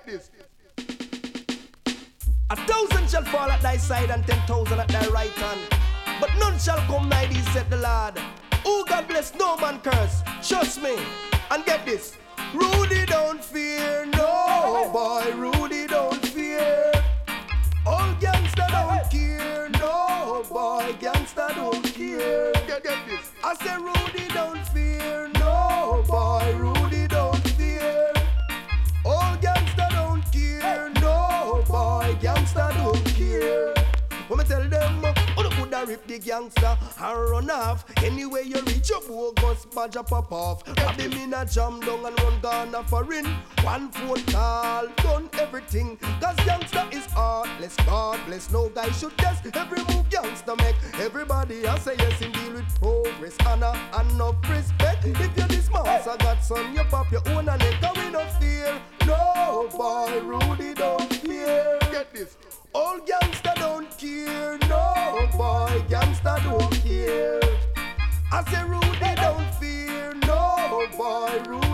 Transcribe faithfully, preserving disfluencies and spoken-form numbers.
this. A thousand shall fall at thy side and ten thousand at thy right hand, but none shall come nigh thee, said the Lord. Oh, God bless, no man curse. Trust me. And get this. Rudy don't fear, no boy. Rudy don't fear. All gangster don't care, no boy. Gangster don't care. Get, get this. I say Rudy don't fear, no boy. Rudy don't fear. All gangster don't care, no boy. Gangster don't care. When me tell them, oh, the coulda rip the gangster and run off. Anyway you reach your bogus badge a pop off. Grab him in a jam down and run Ghana foreign. One phone call, done everything. Cause gangster is heartless, God bless. No guy should test every move gangster make. Everybody I say yes in deal with progress, honor and enough respect. If you're this mouse, I got son, you pop your own and neck. And we no fear, no boy, Rudy don't fear. Get this. All gangster don't care, no boy, gangster don't care. I say Rudy don't fear, no boy, Rudy